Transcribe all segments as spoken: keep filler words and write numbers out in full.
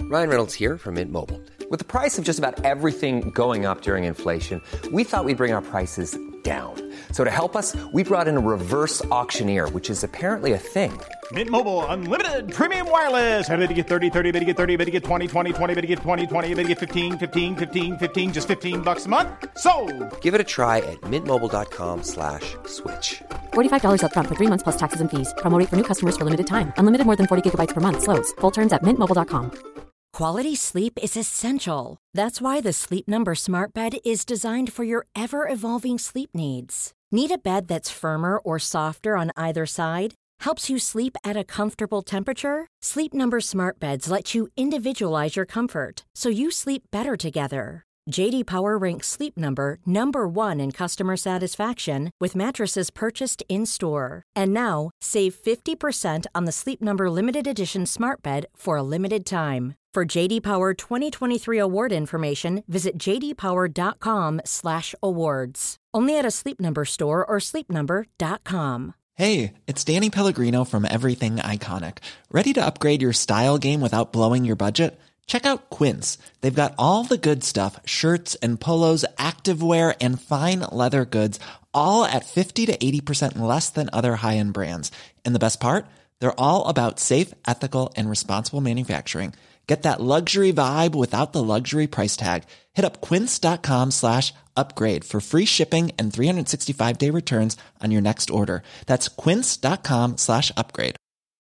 Ryan Reynolds here from Mint Mobile. With the price of just about everything going up during inflation, we thought we'd bring our prices down. So to help us, we brought in a reverse auctioneer, which is apparently a thing. Mint Mobile Unlimited Premium Wireless. How to get thirty, thirty, how to get thirty, how to get twenty, twenty, twenty, how to get twenty, twenty, how to get fifteen, fifteen, fifteen, fifteen, just fifteen bucks a month? Sold! Give it a try at mintmobile.com slash switch. forty-five dollars up front for three months plus taxes and fees. Promo rate for new customers for limited time. Unlimited more than forty gigabytes per month. Slows full terms at mint mobile dot com. Quality sleep is essential. That's why the Sleep Number Smart Bed is designed for your ever-evolving sleep needs. Need a bed that's firmer or softer on either side? Helps you sleep at a comfortable temperature? Sleep Number Smart Beds let you individualize your comfort, so you sleep better together. J D Power ranks Sleep Number number one in customer satisfaction with mattresses purchased in-store. And now, save fifty percent on the Sleep Number Limited Edition Smart Bed for a limited time. For J D Power twenty twenty-three award information, visit j d power dot com slash awards. Only at a Sleep Number store or sleep number dot com. Hey, it's Danny Pellegrino from Everything Iconic. Ready to upgrade your style game without blowing your budget? Check out Quince. They've got all the good stuff, shirts and polos, activewear, and fine leather goods, all at fifty to eighty percent less than other high-end brands. And the best part? They're all about safe, ethical, and responsible manufacturing. Get that luxury vibe without the luxury price tag. Hit up quince.com slash upgrade for free shipping and three sixty-five day returns on your next order. That's quince.com slash upgrade.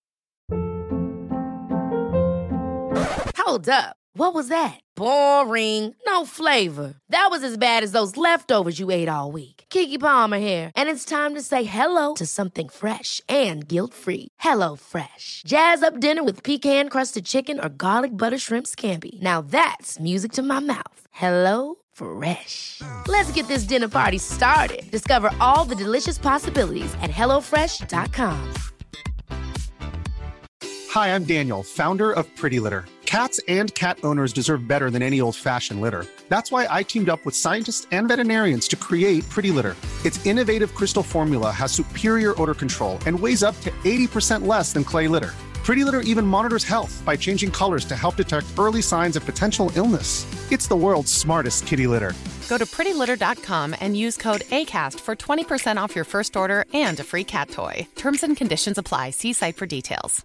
Hold up. What was that? Boring. No flavor. That was as bad as those leftovers you ate all week. Keke Palmer here, and it's time to say hello to something fresh and guilt-free. Hello Fresh. Jazz up dinner with pecan-crusted chicken or garlic butter shrimp scampi. Now that's music to my mouth. Hello Fresh. Let's get this dinner party started. Discover all the delicious possibilities at hello fresh dot com. Hi, I'm Daniel, founder of Pretty Litter. Cats and cat owners deserve better than any old-fashioned litter. That's why I teamed up with scientists and veterinarians to create Pretty Litter. Its innovative crystal formula has superior odor control and weighs up to eighty percent less than clay litter. Pretty Litter even monitors health by changing colors to help detect early signs of potential illness. It's the world's smartest kitty litter. Go to pretty litter dot com and use code ACAST for twenty percent off your first order and a free cat toy. Terms and conditions apply. See site for details.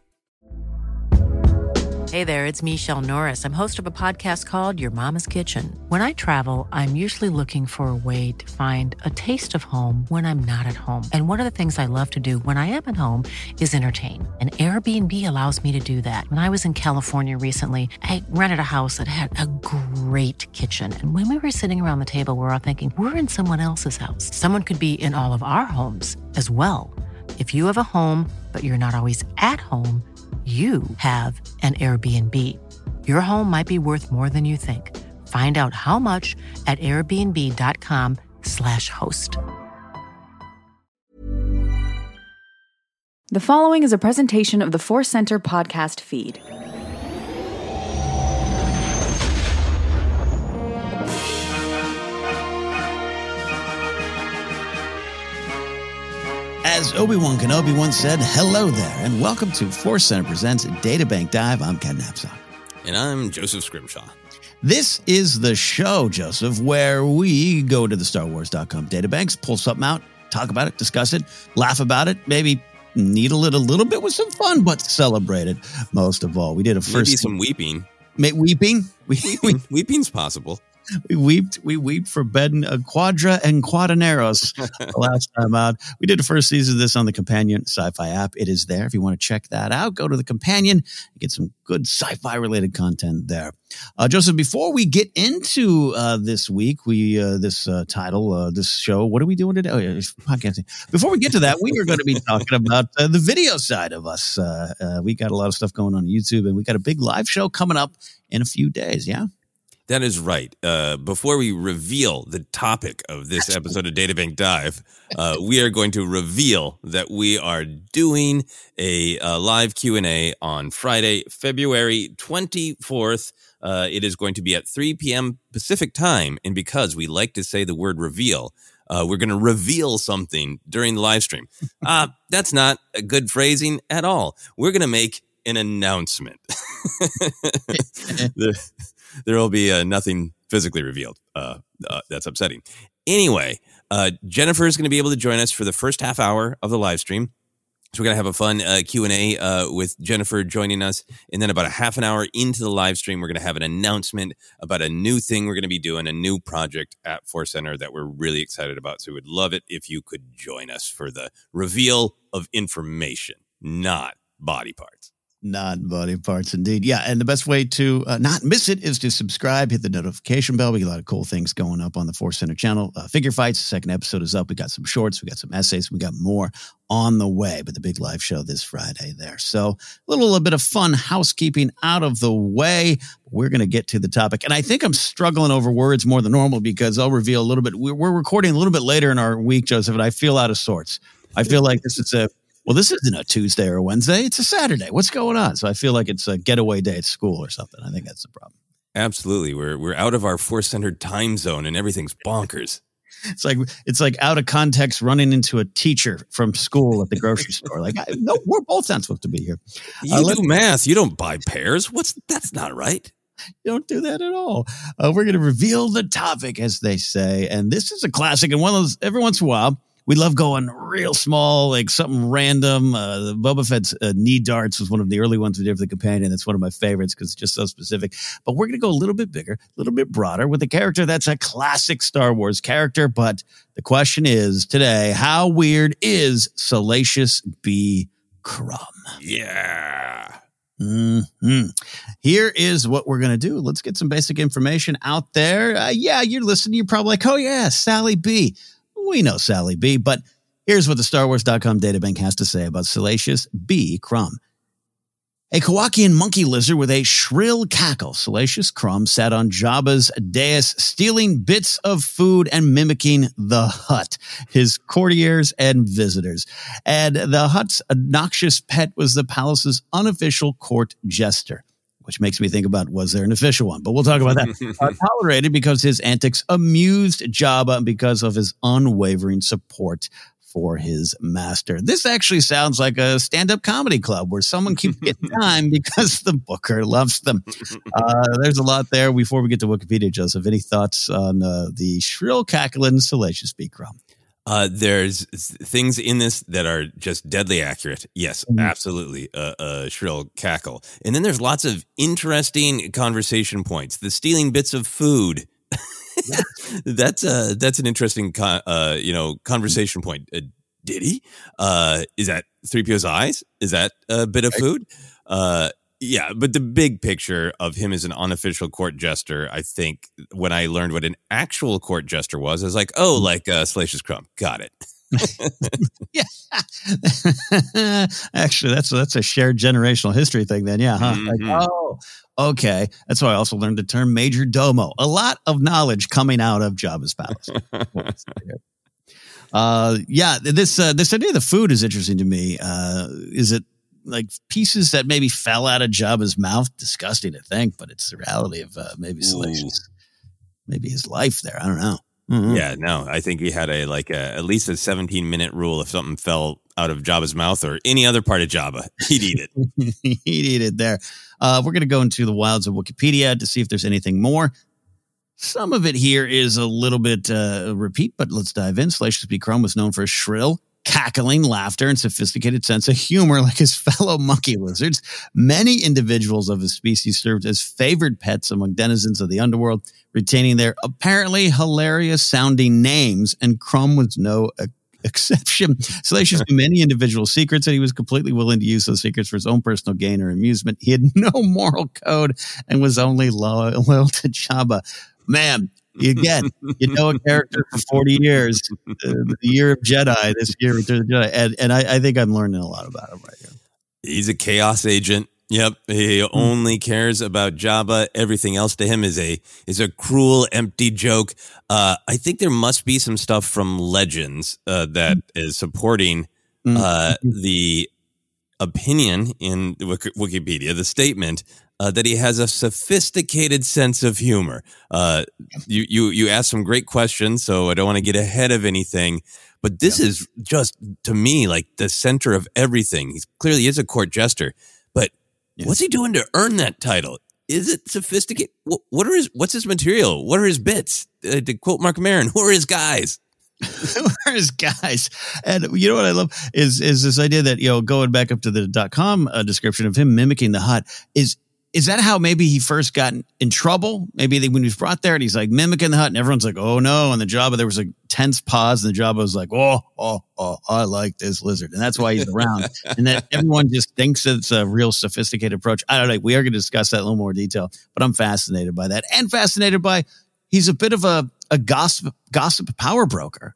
Hey there, it's Michelle Norris. I'm host of a podcast called Your Mama's Kitchen. When I travel, I'm usually looking for a way to find a taste of home when I'm not at home. And one of the things I love to do when I am at home is entertain. And Airbnb allows me to do that. When I was in California recently, I rented a house that had a great kitchen. And when we were sitting around the table, we were all thinking, we're in someone else's house. Someone could be in all of our homes as well. If you have a home, but you're not always at home, you have an Airbnb. Your home might be worth more than you think. Find out how much at airbnb.com slash host. The following is a presentation of the Force Center podcast feed. As Obi-Wan Kenobi once said, hello there, and welcome to Force Center Presents Databank Dive. I'm Ken Knapsack. And I'm Joseph Scrimshaw. This is the show, Joseph, where we go to the Star Wars dot com databanks, pull something out, talk about it, discuss it, laugh about it, maybe needle it a little bit with some fun, but celebrate it most of all. We did a first... Maybe some weeping. Ma- weeping? We, weeping. Weeping's possible. We weeped, we weeped for Ben uh, Quadra and Quadaneros the last time out. We did the first season of this on the Companion Sci-Fi app. It is there. If you want to check that out, go to the Companion and get some good sci-fi related content there. Uh, Joseph, before we get into uh, this week, we uh, this uh, title, uh, this show, what are we doing today? Oh, yeah, podcasting. Before we get to that, we are going to be talking about uh, the video side of us. Uh, uh, we got a lot of stuff going on YouTube, and we got a big live show coming up in a few days. Yeah. That is right. Uh, before we reveal the topic of this episode of Databank Dive, uh, we are going to reveal that we are doing a, a live Q and A on Friday, February twenty-fourth. Uh, it is going to be at three p.m. Pacific time. And because we like to say the word reveal, uh, we're going to reveal something during the live stream. Uh, that's not a good phrasing at all. We're going to make an announcement. there, there will be uh, nothing physically revealed. Uh, uh, that's upsetting. Anyway, uh, Jennifer is going to be able to join us for the first half hour of the live stream. So we're going to have a fun uh, Q and A uh, with Jennifer joining us. And then about a half an hour into the live stream, we're going to have an announcement about a new thing we're going to be doing, a new project at Force Center that we're really excited about. So we'd love it if you could join us for the reveal of information, not body parts. Not body parts, indeed. Yeah, and the best way to uh, not miss it is to subscribe, hit the notification bell. We get a lot of cool things going up on the Force Center channel. Uh, Figure Fights, the second episode is up. We got some shorts, we got some essays, we got more on the way. But the big live show this Friday there. So a little a bit of fun housekeeping out of the way. We're going to get to the topic. And I think I'm struggling over words more than normal because I'll reveal a little bit. We're, we're recording a little bit later in our week, Joseph, and I feel out of sorts. I feel like this is a Well, this isn't a Tuesday or a Wednesday. It's a Saturday. What's going on? So I feel like it's a getaway day at school or something. I think that's the problem. Absolutely. We're we're out of our Force-centered time zone and everything's bonkers. It's like it's like out of context running into a teacher from school at the grocery store. Like, I, no, we're both not supposed to be here. You uh, do math. You don't buy pears. What's that's not right. You don't do that at all. Uh, we're going to reveal the topic, as they say. And this is a classic. And one of those, every once in a while, we love going real small, like something random. Uh, Boba Fett's uh, knee darts was one of the early ones we did for the companion. That's one of my favorites because it's just so specific. But we're going to go a little bit bigger, a little bit broader with a character that's a classic Star Wars character. But the question is today, how weird is Salacious B. Crumb? Yeah. Mm-hmm. Here is what we're going to do. Let's get some basic information out there. Uh, yeah, you're listening. You're probably like, oh, yeah, Sally B. We know Sally B, but here's what the Star Wars dot com databank has to say about Salacious B. Crumb. A Kowakian monkey lizard with a shrill cackle, Salacious Crumb sat on Jabba's dais, stealing bits of food and mimicking the Hutt, his courtiers and visitors. And the Hutt's obnoxious pet was the palace's unofficial court jester. Which makes me think about, was there an official one? But we'll talk about that. uh, tolerated because his antics amused Jabba and because of his unwavering support for his master. This actually sounds like a stand-up comedy club where someone keeps getting time because the booker loves them. Uh, there's a lot there. Before we get to Wikipedia, Joseph, any thoughts on uh, the shrill cackling Salacious B. Crumb? Uh, there's things in this that are just deadly accurate. Yes, mm-hmm. absolutely. A uh, uh, shrill cackle. And then there's lots of interesting conversation points. The stealing bits of food. Yeah. that's uh that's an interesting con- uh you know conversation point. Uh, did he? Uh, is that three P O's eyes? Is that a bit of food? Uh, yeah, but the big picture of him as an unofficial court jester, I think when I learned what an actual court jester was, I was like, oh, like uh, Salacious Crumb. Got it. Yeah. Actually, that's that's a shared generational history thing then. Yeah. Huh? Mm-hmm. Like, oh, okay. That's why I also learned the term major domo. A lot of knowledge coming out of Jabba's palace. uh, yeah. This, uh, this idea of the food is interesting to me. Uh, is it like pieces that maybe fell out of Jabba's mouth? Disgusting to think, but it's the reality of uh, maybe Salacious, maybe his life there. I don't know. Mm-hmm. Yeah, no, I think he had a like a, at least a seventeen minute rule. If something fell out of Jabba's mouth or any other part of Jabba, he'd eat it. He'd eat it there. Uh, we're going to go into the wilds of Wikipedia to see if there's anything more. Some of it here is a little bit uh, repeat, but let's dive in. Salacious B. Crumb was known for his shrill, cackling laughter and sophisticated sense of humor like his fellow monkey lizards. Many individuals of his species served as favored pets among denizens of the underworld, retaining their apparently hilarious-sounding names, and Crumb was no uh, exception. Salacious knew many individual secrets, and he was completely willing to use those secrets for his own personal gain or amusement. He had no moral code and was only loyal, loyal to Jabba. Man, again, you know a character for forty years, uh, the year of Jedi, this year, Return of the Jedi, and, and I, I think I'm learning a lot about him right here. He's a chaos agent. Yep, he mm. only cares about Jabba. Everything else to him is a is a cruel, empty joke. Uh, I think there must be some stuff from Legends uh, that mm. is supporting uh, mm. the opinion in Wikipedia, the statement uh, that he has a sophisticated sense of humor. Uh, you you you asked some great questions, so I don't want to get ahead of anything. But this yeah. is just, to me, like the center of everything. He's clearly is a court jester, but Yeah. What's he doing to earn that title? Is it sophisticated? What, what are his? What's his material? What are his bits? Uh, to quote Mark Maron, who are his guys? Who are his guys? And you know what I love is is this idea that, you know, going back up to the dot com uh, description of him mimicking the Hut is. Is that how maybe he first got in, in trouble? Maybe they, when he was brought there and he's like mimicking the Hut and everyone's like, oh no. And the Jabba, there was a tense pause and the Jabba was like, oh, oh, oh, I like this lizard. And that's why he's around. And that everyone just thinks it's a real sophisticated approach. I don't know. We are going to discuss that in a little more detail, but I'm fascinated by that and fascinated by he's a bit of a, a gossip, gossip power broker.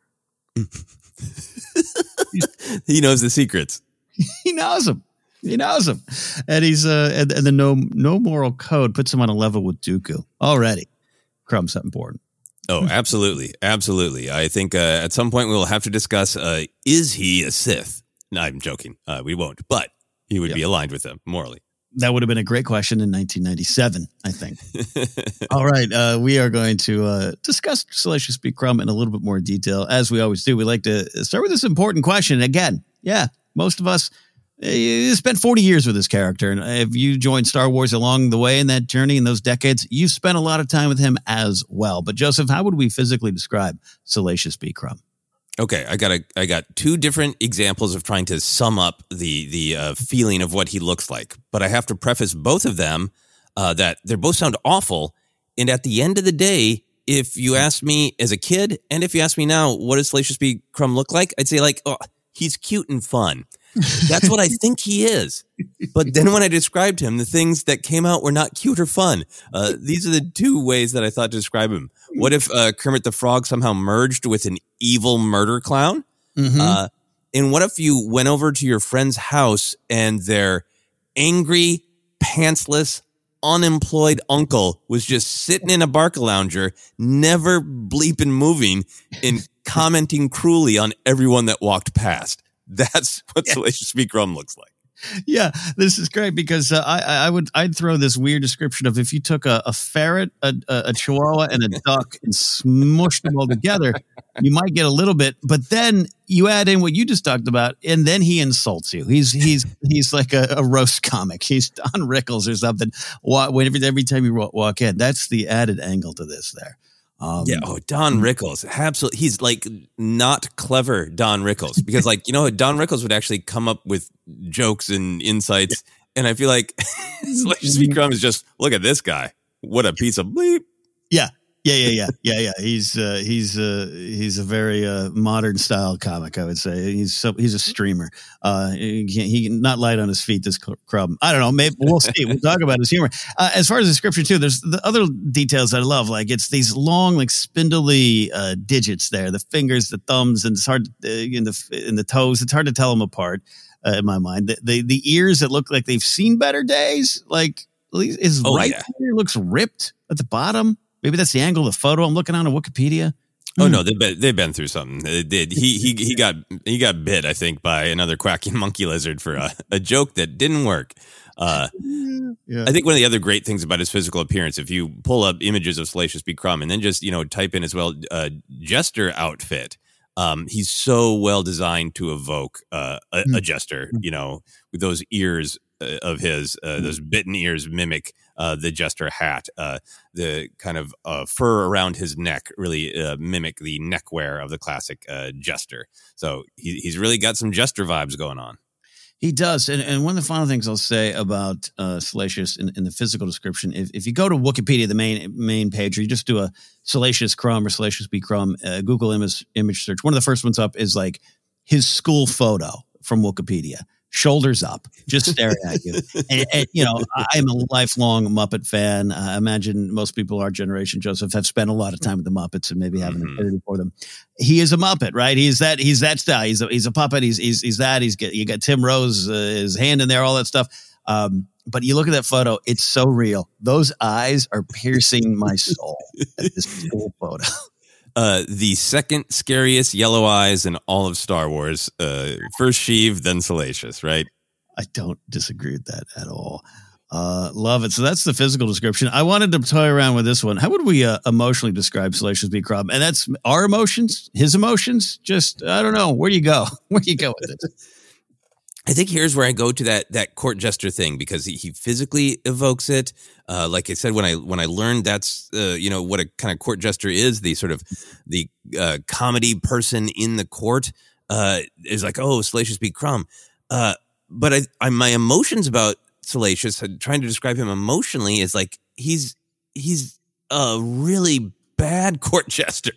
He knows the secrets. He knows them. He knows him, and he's uh, and, and the no no moral code puts him on a level with Dooku already. Crumb's that important. Oh, absolutely, absolutely. I think uh, at some point we will have to discuss: uh, is he a Sith? No, I'm joking. Uh, we won't, but he would yep. be aligned with them morally. That would have been a great question in nineteen ninety-seven, I think. All right, uh, we are going to uh, discuss Salacious B. Crumb in a little bit more detail, as we always do. We like to start with this important question again. Yeah, most of us. You spent forty years with this character, and if you joined Star Wars along the way in that journey in those decades, you spent a lot of time with him as well. But Joseph, how would we physically describe Salacious B. Crumb? Okay, I got a, I got two different examples of trying to sum up the the uh, feeling of what he looks like, but I have to preface both of them uh, that they both sound awful. And at the end of the day, if you ask me as a kid, and if you ask me now, what does Salacious B. Crumb look like? I'd say like, oh, he's cute and fun. That's what I think he is. But then when I described him, the things that came out were not cute or fun. Uh, these are the two ways that I thought to describe him. What if uh, Kermit the Frog somehow merged with an evil murder clown? Mm-hmm. Uh, and what if you went over to your friend's house and their angry, pantsless, unemployed uncle was just sitting in a Barcalounger, never bleeping moving and commenting cruelly on everyone that walked past? That's what yes. Salacious B. Crumb looks like. Yeah, this is great because uh, I, I would I'd throw this weird description of if you took a, a ferret, a, a chihuahua, and a duck and smushed them all together, you might get a little bit. But then you add in what you just talked about, and then he insults you. He's he's he's like a, a roast comic. He's Don Rickles or something. Every every time you walk in, that's the added angle to this there. Um, yeah. Oh, Don Rickles. Absolutely. He's like not clever Don Rickles because like, you know, Don Rickles would actually come up with jokes and insights. And I feel like Salacious B. Crumb is just, look at this guy. What a piece of bleep. Yeah. Yeah, yeah, yeah, yeah, yeah. He's uh, he's uh, he's a very uh, modern style comic, I would say. He's so he's a streamer. Uh, he can he not light on his feet. This Crumb. I don't know. Maybe we'll see. We'll talk about his humor. Uh, as far as the description too, there's the other details I love. Like it's these long, like spindly uh, digits there. The fingers, the thumbs, and it's hard uh, in the in the toes. It's hard to tell them apart uh, in my mind. The, the the ears that look like they've seen better days. Like his oh, right yeah. ear looks ripped at the bottom. Maybe that's the angle of the photo I'm looking on a Wikipedia. Oh mm. no, they've been, they've been through something. They did. He he he got he got bit, I think, by another quacking monkey lizard for a, a joke that didn't work. Uh, yeah. I think one of the other great things about his physical appearance, if you pull up images of Salacious B. Crumb and then just you know type in as well uh, jester outfit, um, he's so well designed to evoke uh, a, mm. a jester. You know, with those ears uh, of his, uh, mm. those bitten ears mimic. Uh, the jester hat, uh, the kind of uh, fur around his neck really uh, mimic the neckwear of the classic uh, jester. So he, he's really got some jester vibes going on. He does. And, and one of the final things I'll say about uh, Salacious in, in the physical description, if, if you go to Wikipedia, the main main page, or you just do a Salacious Crumb or Salacious B. Crumb, uh, Google image, image search, one of the first ones up is like his school photo from Wikipedia. Shoulders up, just staring at you. And, and, you know, I'm a lifelong Muppet fan. I imagine most people our generation, Joseph, have spent a lot of time with the Muppets and maybe have an affinity for them. He is a Muppet, right? He's that. He's that style. He's a, he's a puppet. He's he's he's that. He's get, you got Tim Rose, uh, his hand in there, all that stuff. Um, but you look at that photo; it's so real. Those eyes are piercing my soul at this school photo. Uh, the second scariest yellow eyes in all of Star Wars. Uh, first Sheev, then Salacious, right? I don't disagree with that at all. Uh, love it. So that's the physical description. I wanted to toy around with this one. How would we uh, emotionally describe Salacious B. Crumb? And that's our emotions, his emotions. Just, I don't know. Where do you go? Where do you go with it? I think here's where I go to that that court jester thing, because he, he physically evokes it. Uh, like I said, when I when I learned that's uh, you know what a kind of court jester is, the sort of the uh, comedy person in the court uh, is like, oh, Salacious B. Crumb. Uh, but I, I my emotions about Salacious, trying to describe him emotionally, is like he's he's a really bad court jester.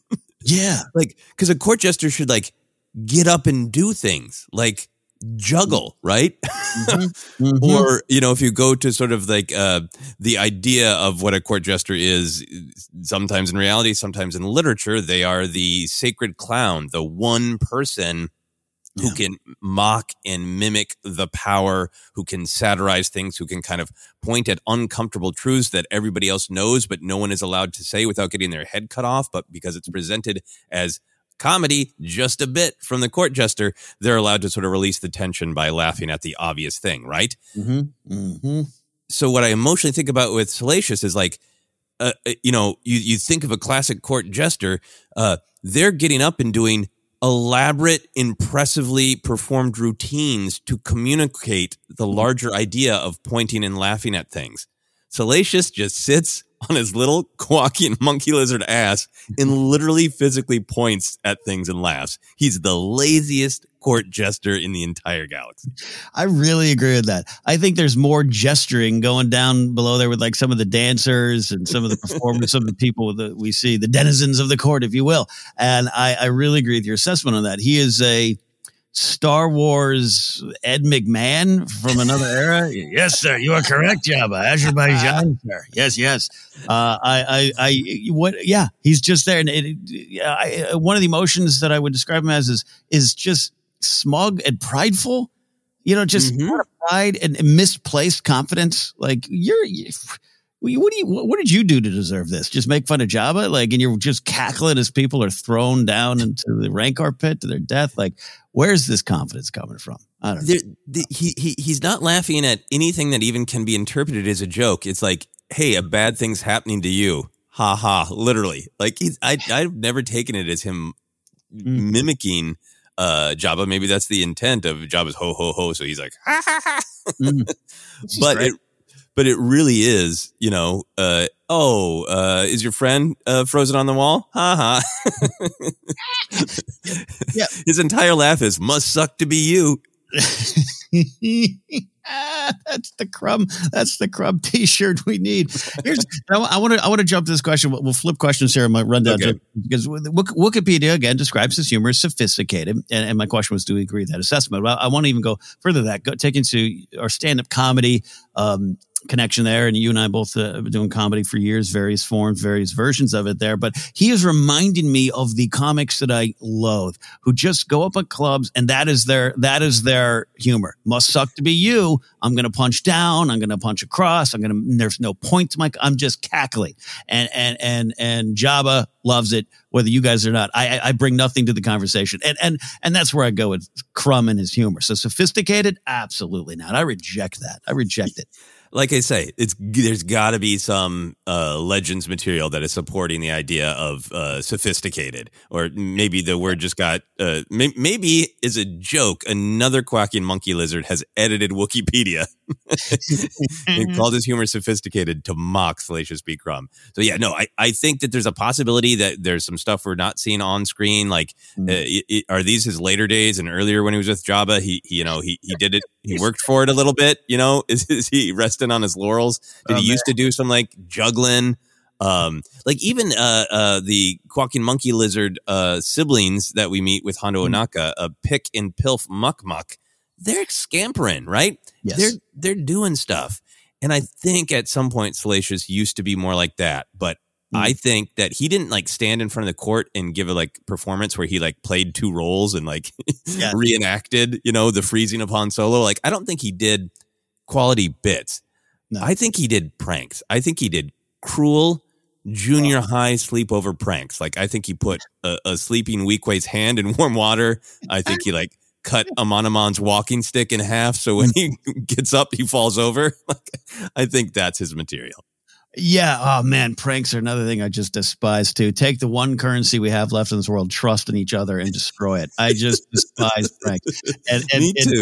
Yeah, like because a court jester should like get up and do things like juggle, right? Mm-hmm. Mm-hmm. Or, you know, if you go to sort of like uh, the idea of what a court jester is, sometimes in reality, sometimes in literature, they are the sacred clown, the one person who yeah. can mock and mimic the power, who can satirize things, who can kind of point at uncomfortable truths that everybody else knows, but no one is allowed to say without getting their head cut off. But because it's presented as comedy just a bit from the court jester, they're allowed to sort of release the tension by laughing at the obvious thing, right? Mm-hmm. Mm-hmm. So what I emotionally think about with Salacious is like, uh, you know, you, you think of a classic court jester, uh, they're getting up and doing elaborate, impressively performed routines to communicate the larger idea of pointing and laughing at things. Salacious just sits on his little quacking monkey lizard ass and literally physically points at things and laughs. He's the laziest court jester in the entire galaxy. I really agree with that. I think there's more gesturing going down below there with like some of the dancers and some of the performers, some of the people that we see, the denizens of the court, if you will. And I, I really agree with your assessment on that. He is a Star Wars Ed McMahon from another era. Yes, sir. You are correct, Jabba. Azerbaijan, sir. Yes, yes. Uh, I, I, I, what? Yeah, he's just there. And it, yeah, I, one of the emotions that I would describe him as is is just smug and prideful. You know, just mm-hmm. pride and misplaced confidence. Like you're. You, What do you? What did you do to deserve this? Just make fun of Jabba, like, and you're just cackling as people are thrown down into the Rancor pit to their death. Like, where's this confidence coming from? I don't know. There, the, he he he's not laughing at anything that even can be interpreted as a joke. It's like, hey, a bad thing's happening to you, ha ha, literally. Like he's, I I've never taken it as him mm. mimicking uh, Jabba. Maybe that's the intent of Jabba's ho ho ho. So he's like, ha ha ha. Mm. But it. But it really is, you know, uh, oh, uh, is your friend uh, frozen on the wall? Ha ha. Yeah. His entire laugh is, must suck to be you. Ah, that's the Crumb. That's the Crumb T-shirt we need. Here's, I want to. I want to jump to this question. We'll, we'll flip questions here. I might run down okay. because Wikipedia again describes his humor as sophisticated, and, and my question was, do we agree with that assessment? Well, I want to even go further than that. Go, take into our stand-up comedy um, connection there, and you and I both uh, have been doing comedy for years, various forms, various versions of it there. But he is reminding me of the comics that I loathe, who just go up at clubs, and that is their that is their humor. Must suck to be you. I'm going to punch down. I'm going to punch across. I'm going to. There's no point to my. I'm just cackling, and and and and Jabba loves it, whether you guys are not. I I bring nothing to the conversation, and and and that's where I go with Crumb and his humor. So sophisticated, absolutely not. I reject that. I reject it. Like I say, it's there's got to be some uh, Legends material that is supporting the idea of uh, sophisticated, or maybe the word just got uh, may, maybe is a joke. Another quacking monkey lizard has edited Wikipedia and called his humor sophisticated to mock Salacious B. Crumb. So yeah, no, I, I think that there's a possibility that there's some stuff we're not seeing on screen. Like, mm. uh, it, it, are these his later days and earlier when he was with Jabba? He, he you know, he he did it. He worked for it a little bit. You know, is, is he resting on his laurels? Did oh, he man. used to do some like juggling? Um, like even uh, uh, the quacking monkey lizard uh, siblings that we meet with Hondo Ohnaka, uh, Pick and Pilf Muck Muck, they're scampering, right? Yes. They're they're doing stuff. And I think at some point Salacious used to be more like that. But mm. I think that he didn't like stand in front of the court and give a like performance where he like played two roles and like yes. reenacted, you know, the freezing of Han Solo. Like, I don't think he did quality bits. No. I think he did pranks. I think he did cruel junior oh. high sleepover pranks. Like, I think he put a, a sleeping Weequay's hand in warm water. I think he like cut Amon Amon's walking stick in half, so when he gets up, he falls over. Like, I think that's his material. Yeah. Oh man, pranks are another thing I just despise too. Take the one currency we have left in this world, trust in each other, and destroy it. I just despise pranks. And, and, Me too. And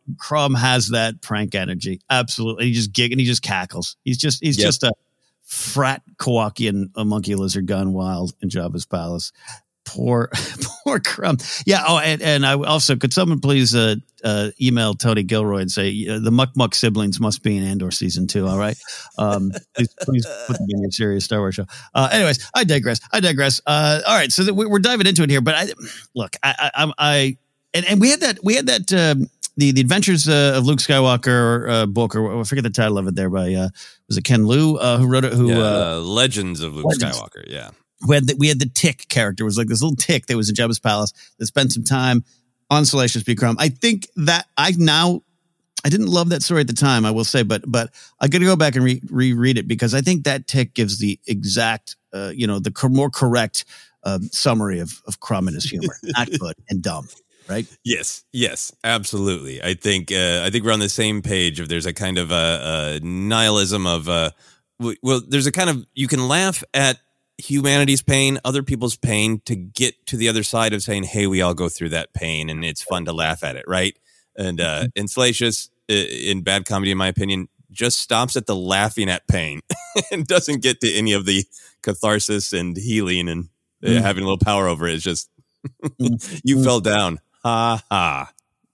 Crumb has that prank energy. Absolutely. He just gig and he just cackles. He's just he's yep. just a frat Kowakian, a monkey lizard gone wild in Jabba's palace. Poor, poor Crumb. Yeah. Oh, and, and I also, could someone please uh, uh, email Tony Gilroy and say uh, the Muck Muck siblings must be in Andor season two. All right. Um, please, please put them in your serious Star Wars show. Uh, anyways, I digress. I digress. Uh, all right. So th- we're diving into it here, but I look, I, I, I, and, and we had that, we had that, um, the, the Adventures uh, of Luke Skywalker uh, book, or I forget the title of it there by, uh, was it Ken Liu uh, who wrote it? Who, yeah, uh, uh, Legends of Luke Legends. Skywalker. Yeah. We had, the, we had the tick character. It was like this little tick that was in Jabba's palace that spent some time on Salacious B. Crumb. I think that I now, I didn't love that story at the time, I will say, but but I got to go back and re- reread it because I think that tick gives the exact, uh, you know, the co- more correct uh, summary of, of Crumb and his humor. Not good and dumb, right? Yes, yes, absolutely. I think uh, I think we're on the same page. If there's a kind of a, a nihilism of, uh, w- well, there's a kind of, you can laugh at humanity's pain, other people's pain, to get to the other side of saying, hey, we all go through that pain and it's fun to laugh at it, right? And uh and Salacious, in bad comedy, in my opinion, just stops at the laughing at pain and doesn't get to any of the catharsis and healing and uh, mm. having a little power over it. It's just you mm. fell down, ha ha.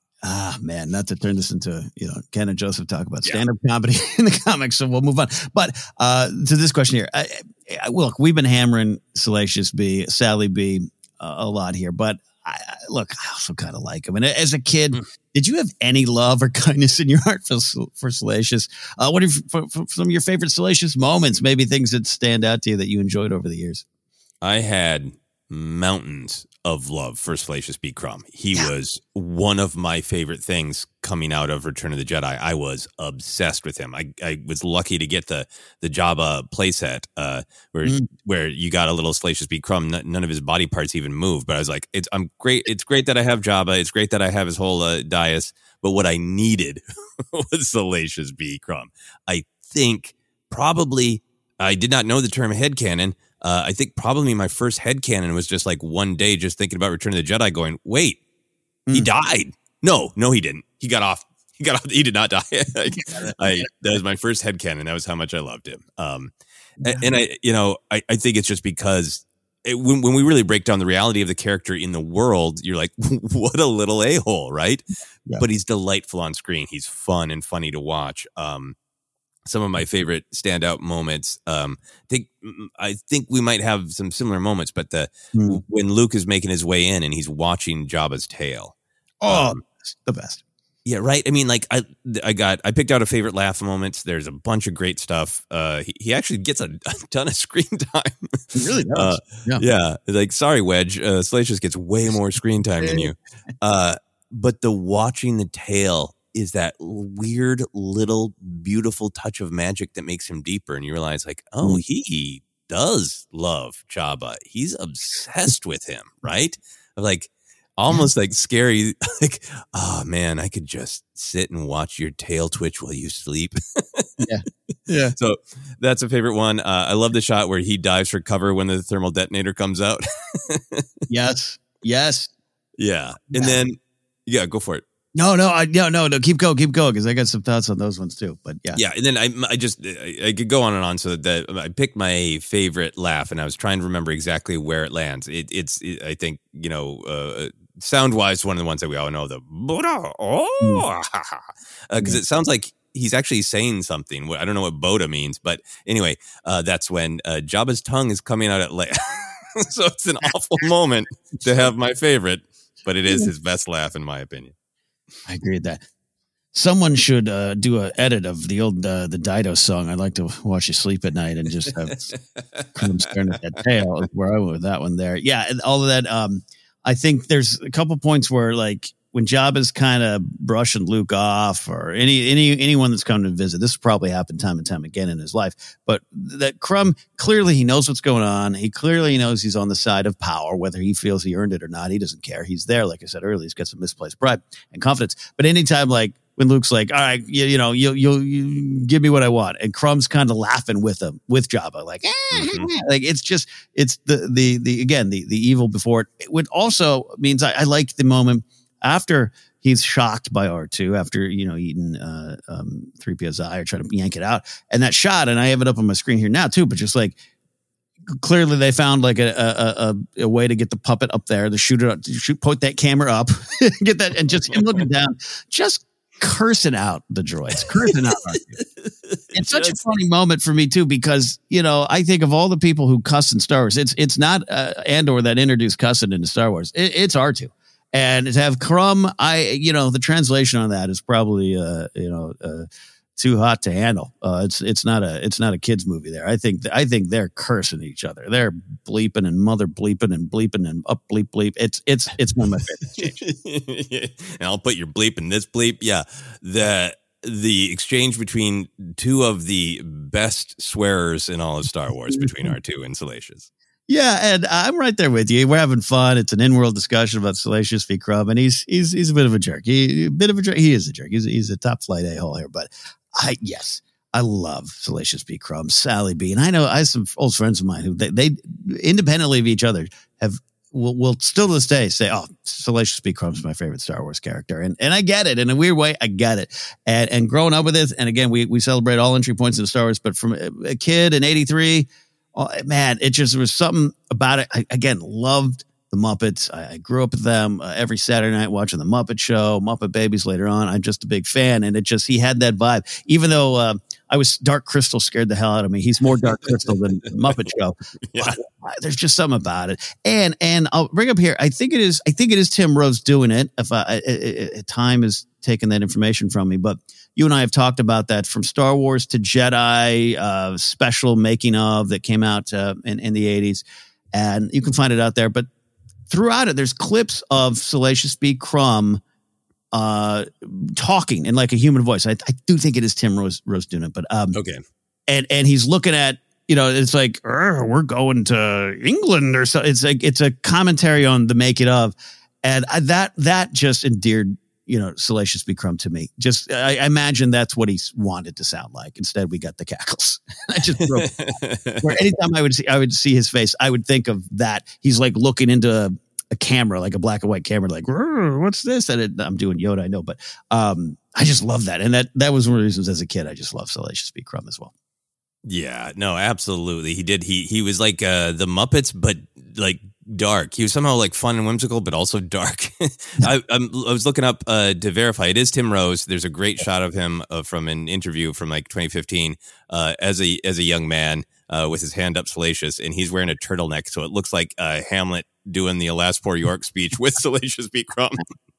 Ah, man, not to turn this into, you know, Ken and Joseph talk about stand-up yeah. comedy in the comics, so we'll move on. But uh, to this question here, I, I, look, we've been hammering Salacious B, Sally B uh, a lot here, but I, I, look, I also kind of like him. And as a kid, mm. did you have any love or kindness in your heart for, for Salacious? Uh, what are for, for some of your favorite Salacious moments, maybe things that stand out to you that you enjoyed over the years? I had mountains of love for Salacious B. Crumb. He yeah. was one of my favorite things coming out of Return of the Jedi. I was obsessed with him. I, I was lucky to get the the Jabba playset uh, where mm. where you got a little Salacious B. Crumb. N- none of his body parts even moved, but I was like, it's I'm great. It's great that I have Jabba. It's great that I have his whole uh, dais. But what I needed was Salacious B. Crumb. I think probably I did not know the term headcanon. Uh, I think probably my first headcanon was just like one day just thinking about Return of the Jedi going, wait, mm. he died. No, no, he didn't. He got off. He got off. He did not die. I, I, that was my first headcanon. That was how much I loved him. Um, yeah. and, and I, you know, I, I think it's just because it, when, when we really break down the reality of the character in the world, you're like, what a little a-hole, right? Yeah. But he's delightful on screen. He's fun and funny to watch. Um, Some of my favorite standout moments. Um, I think I think we might have some similar moments, but the mm. when Luke is making his way in and he's watching Jabba's tail. Oh, um, the best. Yeah, right. I mean, like I, I got, I picked out a favorite laugh moments. There's a bunch of great stuff. Uh, he, he actually gets a, a ton of screen time. He really does. Uh, yeah. yeah. Like, sorry, Wedge. Uh, Salacious gets way more screen time than you. Uh, but the watching the tail is that weird little beautiful touch of magic that makes him deeper. And you realize like, oh, he does love Jabba. He's obsessed with him, right? Like almost like scary, like, oh man, I could just sit and watch your tail twitch while you sleep. yeah. Yeah. So that's a favorite one. Uh, I love the shot where he dives for cover when the thermal detonator comes out. yes. Yes. Yeah. And then, yeah, go for it. No, no, I no, no, no. Keep going, keep going, because I got some thoughts on those ones too. But yeah, yeah. And then I, I just, I, I could go on and on. So that I picked my favorite laugh, and I was trying to remember exactly where it lands. It, it's, it, I think, you know, uh, sound wise, one of the ones that we all know, the Boda, oh, because uh, it sounds like he's actually saying something. I don't know what Boda means, but anyway, uh, that's when uh, Jabba's tongue is coming out at last. So it's an awful moment to have my favorite, but it is his best laugh in my opinion. I agree with that. Someone should uh, do an edit of the old uh, the Dido song. I'd like to watch you sleep at night and just have Crumb staring at that tail. Where I went with that one there. Yeah, and all of that. Um, I think there's a couple points where like when Jabba's kind of brushing Luke off, or any any anyone that's come to visit. This probably happened time and time again in his life. But that Crumb, clearly he knows what's going on. He clearly knows he's on the side of power, whether he feels he earned it or not. He doesn't care. He's there, like I said earlier. He's got some misplaced pride and confidence. But anytime, like when Luke's like, "All right, you, you know, you you you give me what I want," and Crumb's kind of laughing with him, with Jabba, like, mm-hmm. like it's just it's the the the again the the evil before it. It would also means I, I like the moment after he's shocked by R two after, you know, eating uh, um, three P O's eye or trying to yank it out. And that shot, and I have it up on my screen here now too, but just like, clearly they found like a, a, a, a way to get the puppet up there, to shoot it up, to shoot, point that camera up, get that, and just him looking down, just cursing out the droids, cursing out R two. It's such a funny moment for me too, because, you know, I think of all the people who cuss in Star Wars, it's it's not uh, Andor that introduced cussing into Star Wars. It, it's R two. And to have Crumb, I, you know, the translation on that is probably, uh, you know, uh, too hot to handle. Uh, it's it's not a it's not a kids movie there. I think I think they're cursing each other. They're bleeping and mother bleeping and bleeping and up bleep bleep. It's it's it's one of my favorites. And I'll put your bleep in this bleep. Yeah, the the exchange between two of the best swearers in all of Star Wars between R two and Salacious. Yeah, and I'm right there with you. We're having fun. It's an in-world discussion about Salacious v. Crumb, and he's he's he's a bit of a jerk. He a bit of a jerk. He is a jerk. He's he's a top flight a-hole here, but I yes, I love Salacious v. Crumb, Sally B. And I know I have some old friends of mine who they, they independently of each other have will, will still to this day say, "Oh, Salacious v. Crumb's my favorite Star Wars character," and and I get it in a weird way. I get it, and and growing up with it, and again, we we celebrate all entry points in Star Wars, but from a kid in eighty-three. Oh, man, it just there was something about it. I, again, loved the Muppets. I, I grew up with them uh, every Saturday night watching the Muppet Show, Muppet Babies later on. I'm just a big fan. And it just, he had that vibe. Even though uh, I was, Dark Crystal scared the hell out of me. He's more Dark Crystal than Muppet Show. Yeah. But, uh, there's just something about it. And and I'll bring up here, I think it is, I think it is Tim Rose doing it. If I, I, I, I time has taken that information from me, but you and I have talked about that from Star Wars to Jedi, uh, special making of that came out uh, in, in the eighties. And you can find it out there. But throughout it, there's clips of Salacious B. Crumb uh, talking in like a human voice. I, I do think it is Tim Rose, Rose doing it. But, um, okay. And, and he's looking at, you know, it's like, we're going to England or so. It's like, it's a commentary on the make it of. And I, that, that just endeared, you know, Salacious B. Crumb to me. Just, I, I imagine that's what he wanted to sound like. Instead, we got the cackles. I just broke. Where anytime I would see, I would see his face, I would think of that. He's like looking into a, a camera, like a black and white camera, like, what's this? And it, I'm doing Yoda, I know, but um, I just love that. And that that was one of the reasons as a kid, I just love Salacious B. Crumb as well. Yeah, no, absolutely. He did. He he was like uh, the Muppets, but like dark. He was somehow like fun and whimsical, but also dark. I, I'm, I was looking up uh, to verify. It is Tim Rose. There's a great shot of him uh, from an interview from like twenty fifteen uh, as a as a young man uh, with his hand up Salacious, and he's wearing a turtleneck, so it looks like uh, Hamlet doing the Alas Poor York speech with Salacious B. Crumb.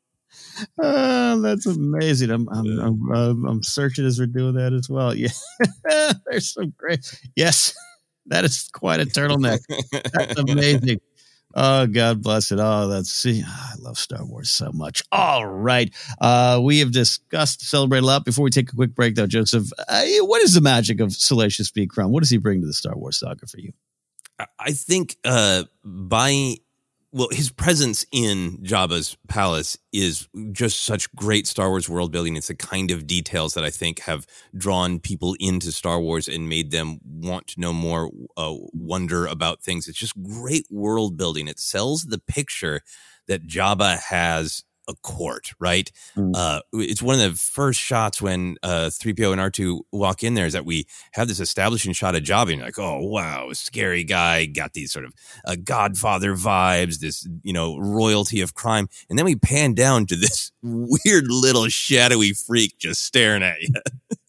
Oh, that's amazing. I'm I'm, I'm I'm I'm searching as we're doing that as well. Yeah, there's some great. Yes, that is quite a turtleneck. That's amazing. Oh, God bless it. Oh, that's see, I love Star Wars so much. All right, uh, we have discussed Celebrate a lot. Before we take a quick break, though, Joseph, uh, what is the magic of Salacious B. Crumb? What does he bring to the Star Wars saga for you? I think uh, by. Well, his presence in Jabba's palace is just such great Star Wars world building. It's the kind of details that I think have drawn people into Star Wars and made them want to know more, uh, wonder about things. It's just great world building. It sells the picture that Jabba has a court, right? Mm. Uh, it's one of the first shots when uh, three P O and R two walk in there is that we have this establishing shot of Jabba, and you're like, oh, wow, scary guy, got these sort of uh, Godfather vibes, this, you know, royalty of crime. And then we pan down to this weird little shadowy freak just staring at you.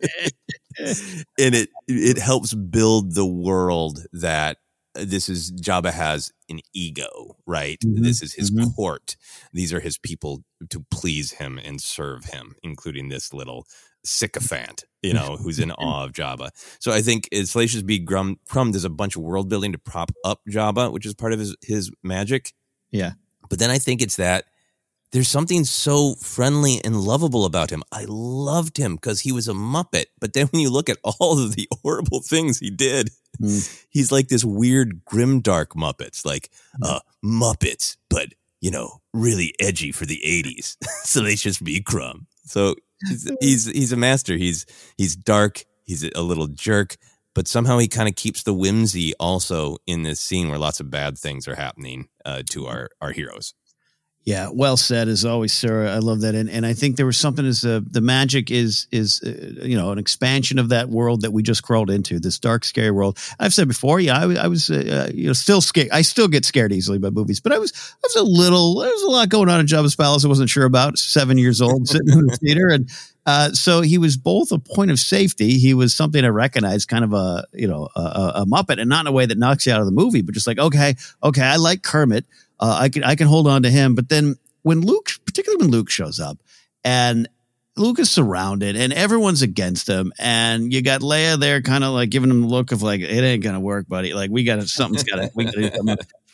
And it it helps build the world that this is Jabba has an ego, right? Mm-hmm. This is his mm-hmm. court. These are his people to please him and serve him, including this little sycophant, you know, who's in awe of Jabba. So I think Salacious B. Crumb, Crumb does a bunch of world building to prop up Jabba, which is part of his, his magic. Yeah. But then I think it's that there's something so friendly and lovable about him. I loved him because he was a Muppet. But then when you look at all of the horrible things he did, mm. he's like this weird, grimdark Muppets, like uh, Muppets, but, you know, really edgy for the eighties. Salacious B. Crumb. So he's, he's he's a master. He's he's dark. He's a little jerk. But somehow he kind of keeps the whimsy also in this scene where lots of bad things are happening uh, to our, our heroes. Yeah, well said as always, Sarah. I love that, and and I think there was something as uh, the magic is is uh, you know an expansion of that world that we just crawled into, this dark, scary world. I've said before, yeah, I, I was uh, you know still scared. I still get scared easily by movies, but I was I was a little. There was a lot going on in Jabba's palace. I wasn't sure about. Seven years old, sitting in the theater, and uh, so he was both a point of safety. He was something I recognized, kind of a you know a, a Muppet, and not in a way that knocks you out of the movie, but just like okay, okay, I like Kermit. Uh, I can I can hold on to him, but then when Luke, particularly when Luke shows up, and Luke is surrounded, and everyone's against him, and you got Leia there, kind of like giving him the look of like, it ain't gonna work, buddy. Like we got to something's got to. We got to.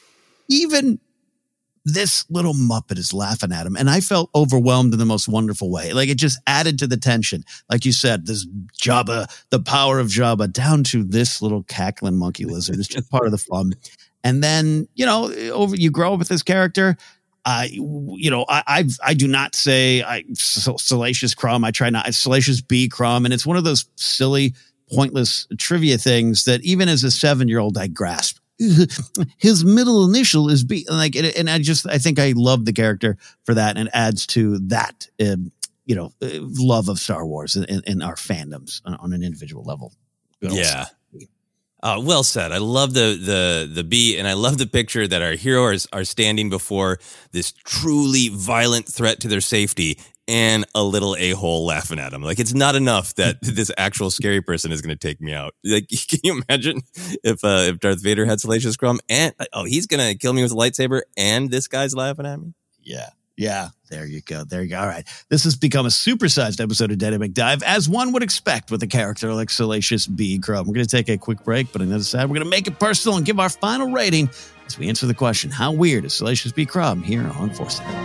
Even this little Muppet is laughing at him, and I felt overwhelmed in the most wonderful way. Like it just added to the tension, like you said, this Jabba, the power of Jabba, down to this little cackling monkey lizard. It's just part of the fun. And then, you know, over you grow up with this character. Uh, you know, I I've, I do not say I Salacious Crumb. I try not Salacious B Crumb, and it's one of those silly, pointless trivia things that even as a seven-year-old I grasp. His middle initial is B, like, and I just I think I love the character for that, and it adds to that, uh, you know, love of Star Wars and, and our fandoms on an individual level. Yeah. Uh, well said. I love the the the beat, and I love the picture that our heroes are standing before this truly violent threat to their safety, and a little a-hole laughing at him. Like it's not enough that this actual scary person is going to take me out. Like, can you imagine if uh, if Darth Vader had Salacious Crumb and oh, he's going to kill me with a lightsaber, and this guy's laughing at me? Yeah. Yeah, there you go. There you go. All right. This has become a supersized episode of Dynamic Dive, as one would expect with a character like Salacious B. Crumb. We're going to take a quick break, but on the other side, we're going to make it personal and give our final rating as we answer the question, how weird is Salacious B. Crumb here on Force It?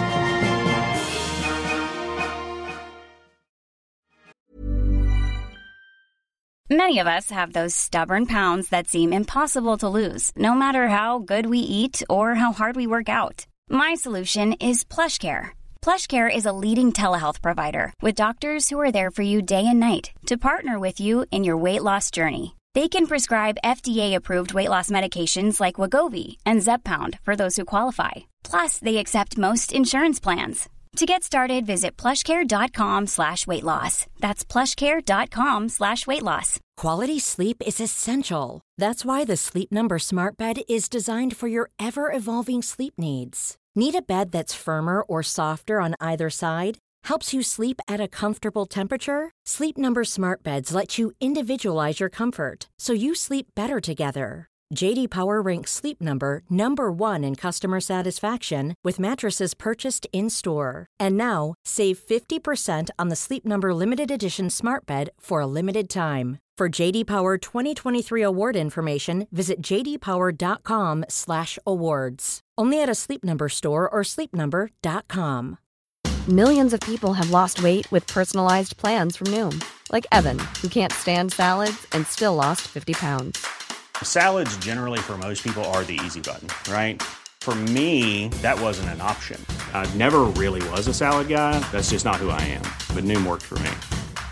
Many of us have those stubborn pounds that seem impossible to lose, no matter how good we eat or how hard we work out. My solution is PlushCare. PlushCare is a leading telehealth provider with doctors who are there for you day and night to partner with you in your weight loss journey. They can prescribe F D A-approved weight loss medications like Wegovy and Zepbound for those who qualify. Plus, they accept most insurance plans. To get started, visit plushcare.com slash weight loss. That's plushcare.com slash weight loss. Quality sleep is essential. That's why the Sleep Number Smart Bed is designed for your ever-evolving sleep needs. Need a bed that's firmer or softer on either side? Helps you sleep at a comfortable temperature? Sleep Number Smart Beds let you individualize your comfort, so you sleep better together. J D Power ranks Sleep Number number one in customer satisfaction with mattresses purchased in-store. And now, save fifty percent on the Sleep Number Limited Edition Smart Bed for a limited time. For J D Power twenty twenty-three award information, visit jdpower.com slash awards. Only at a Sleep Number store or sleep number dot com. Millions of people have lost weight with personalized plans from Noom. Like Evan, who can't stand salads and still lost fifty pounds. Salads generally for most people are the easy button, right? For me, that wasn't an option. I never really was a salad guy. That's just not who I am. But Noom worked for me.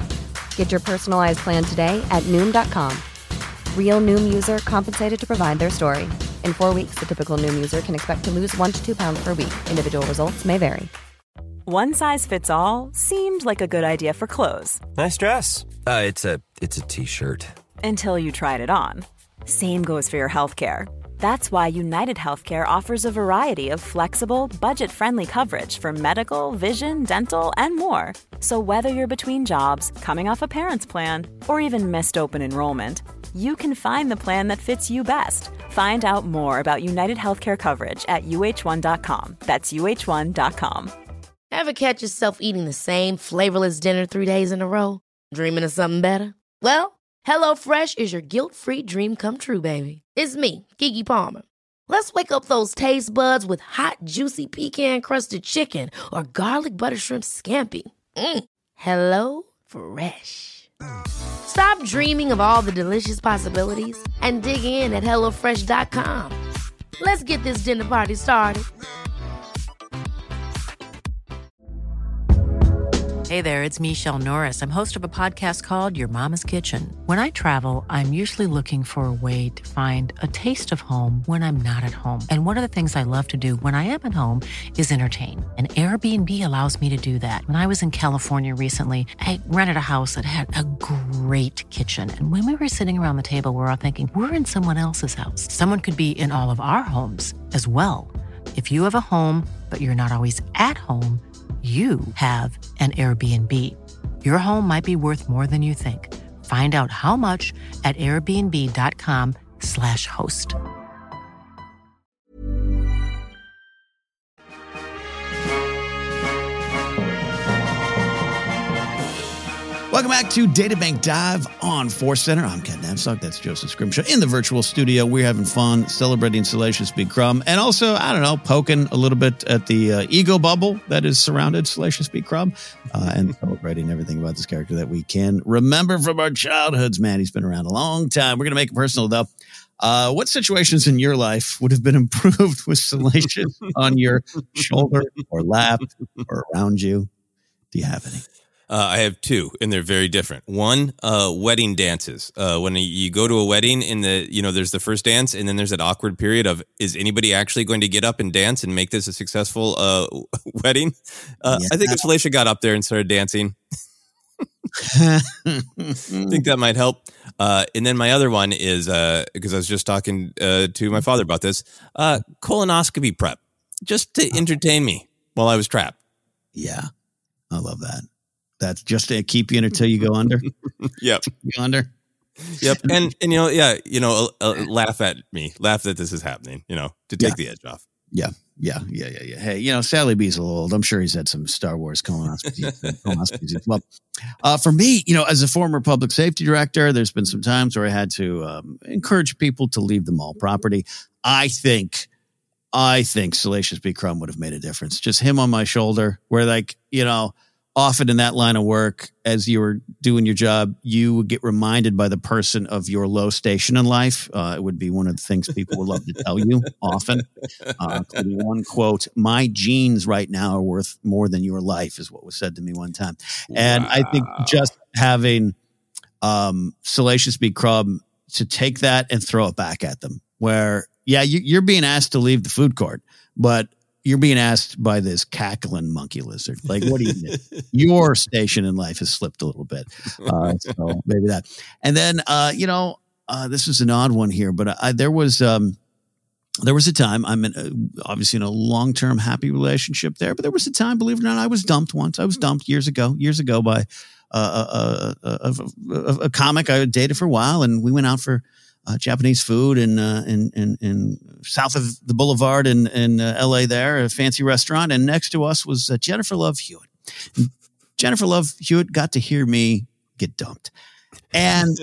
Get your personalized plan today at Noom dot com. Real Noom user compensated to provide their story. In four weeks, the typical Noom user can expect to lose one to two pounds per week. Individual results may vary. One size fits all seemed like a good idea for clothes. Nice dress. Uh, it's a it's a t-shirt. Until you tried it on. Same goes for your healthcare. That's why United Healthcare offers a variety of flexible, budget-friendly coverage for medical, vision, dental, and more. So whether you're between jobs, coming off a parent's plan, or even missed open enrollment, you can find the plan that fits you best. Find out more about United Healthcare coverage at U H one dot com. That's U H one dot com. Ever catch yourself eating the same flavorless dinner three days in a row? Dreaming of something better? Well, HelloFresh is your guilt-free dream come true, baby. It's me, Keke Palmer. Let's wake up those taste buds with hot, juicy pecan-crusted chicken or garlic butter shrimp scampi. Mm. Hello Fresh. Stop dreaming of all the delicious possibilities and dig in at hello fresh dot com. Let's get this dinner party started. Hey there, it's Michelle Norris. I'm host of a podcast called Your Mama's Kitchen. When I travel, I'm usually looking for a way to find a taste of home when I'm not at home. And one of the things I love to do when I am at home is entertain. And Airbnb allows me to do that. When I was in California recently, I rented a house that had a great kitchen. And when we were sitting around the table, we were all thinking, we're in someone else's house. Someone could be in all of our homes as well. If you have a home, but you're not always at home, you have an Airbnb. Your home might be worth more than you think. Find out how much at airbnb.com slash host. Welcome back to DataBank Dive on Force Center. I'm Ken Napzok. That's Joseph Scrimshaw in the virtual studio. We're having fun celebrating Salacious B. Crumb and also, I don't know, poking a little bit at the uh, ego bubble that is surrounded Salacious B. Crumb uh, and celebrating everything about this character that we can remember from our childhoods. Man, he's been around a long time. We're going to make it personal, though. Uh, what situations in your life would have been improved with Salacious on your shoulder or lap or around you? Do you have any? Uh, I have two, and they're very different. One, uh, wedding dances. Uh, when you go to a wedding, in the you know, there's the first dance, and then there's that awkward period of, is anybody actually going to get up and dance and make this a successful uh, wedding? Uh, yeah. I think if Salacia got up there and started dancing, I think that might help. Uh, and then my other one is, uh, because I was just talking uh, to my father about this, uh, colonoscopy prep, just to entertain me while I was trapped. Yeah, I love that. That's just to keep you in until you go under. Yep. Go under. Yep. And, and, you know, yeah, you know, uh, uh, laugh at me, laugh that this is happening, you know, to take yeah. the edge off. Yeah. Yeah. Yeah. Yeah. Yeah. Hey, you know, Sally B's a little old. I'm sure he's had some Star Wars colonoscopies. colonoscopies as well. Uh, for me, you know, as a former public safety director, there's been some times where I had to um, encourage people to leave the mall property. I think, I think Salacious B. Crumb would have made a difference. Just him on my shoulder where, like, you know, often in that line of work, as you were doing your job, you would get reminded by the person of your low station in life. Uh, it would be one of the things people would love to tell you often. Uh, including one quote, my genes right now are worth more than your life, is what was said to me one time. And wow. I think just having um, Salacious B. Crumb to take that and throw it back at them, where, yeah, you, you're being asked to leave the food court, but you're being asked by this cackling monkey lizard. Like, what do you do? Your station in life has slipped a little bit. Uh, so maybe that. And then, uh, you know, uh, this is an odd one here, but I, there was, um, there was a time I'm in a, obviously in a long-term happy relationship there, but there was a time, believe it or not, I was dumped once. I was dumped years ago, years ago by uh, a, a, a, a comic I dated for a while. And we went out for Uh, Japanese food in, uh, in, in, in south of the boulevard in, in uh, L A there, a fancy restaurant. And next to us was uh, Jennifer Love Hewitt. And Jennifer Love Hewitt got to hear me get dumped. And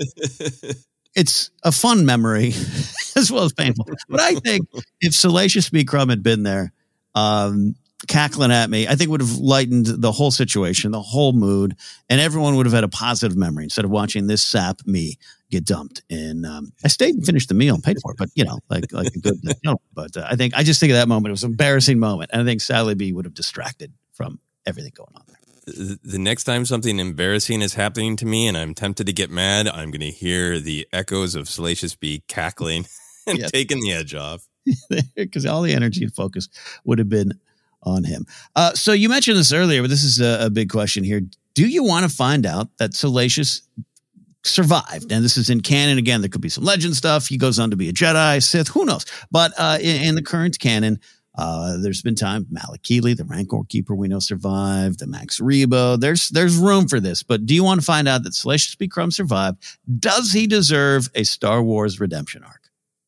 it's a fun memory as well as painful. But I think if Salacious B. Crumb had been there, um, cackling at me, I think would have lightened the whole situation, the whole mood, and everyone would have had a positive memory instead of watching this sap me get dumped. And um, I stayed and finished the meal and paid for it, but you know, like like a good, you know, but uh, I think I just think of that moment. It was an embarrassing moment, and I think Sally B would have distracted from everything going on there. The, the next time something embarrassing is happening to me and I'm tempted to get mad, I'm going to hear the echoes of Salacious B cackling and yes. taking the edge off. Because all the energy and focus would have been on him. Uh, so you mentioned this earlier, but this is a, a big question here. Do you want to find out that Salacious survived? And this is in canon. Again, there could be some legend stuff. He goes on to be a Jedi, Sith, who knows? But uh, in, in the current canon, uh, there's been time, Malakili, the Rancor Keeper we know survived, the Max Rebo. There's there's room for this. But do you want to find out that Salacious B. Crumb survived? Does he deserve a Star Wars redemption arc?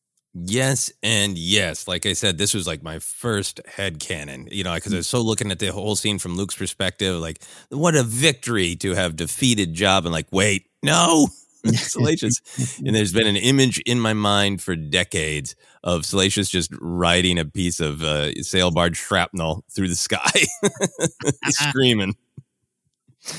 Yes and yes. Like I said, this was like my first headcanon, you know, because I was so looking at the whole scene from Luke's perspective, like, what a victory to have defeated Jabba, and like, wait, no, Salacious. And there's been an image in my mind for decades of Salacious just riding a piece of uh, sail barge shrapnel through the sky, screaming.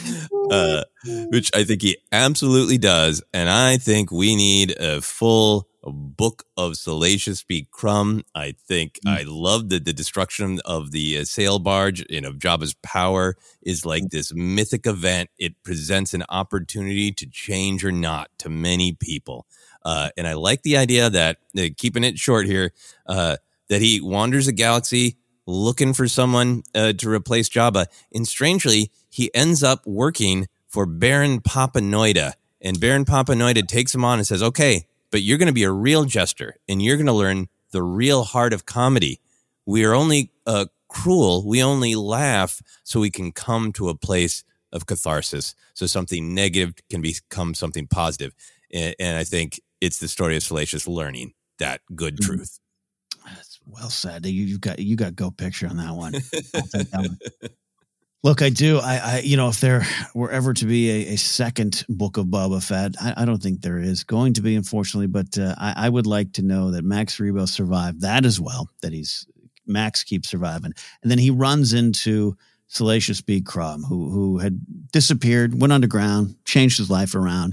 Uh, which I think he absolutely does. And I think we need a full book of Salacious B. Crumb. I think mm. I love that the destruction of the uh, sail barge, you know, Jabba's power is like mm. this mythic event. It presents an opportunity to change or not to many people. Uh, and I like the idea that, uh, keeping it short here, uh, that he wanders a galaxy looking for someone uh, to replace Jabba. And strangely, he ends up working for Baron Papanoida. And Baron Papanoida takes him on and says, okay, but you're going to be a real jester, and you're going to learn the real heart of comedy. We are only uh, cruel. We only laugh so we can come to a place of catharsis, so something negative can become something positive. And, and I think it's the story of Salacious learning that good mm-hmm. truth. That's well said. You, you got you got go picture on that one. I'll take that one. Look, I do. I, I, you know, if there were ever to be a, a second book of Boba Fett, I, I don't think there is going to be, unfortunately. But uh, I, I would like to know that Max Rebo survived that as well. That he's Max keeps surviving, and then he runs into Salacious B. Crumb, who who had disappeared, went underground, changed his life around,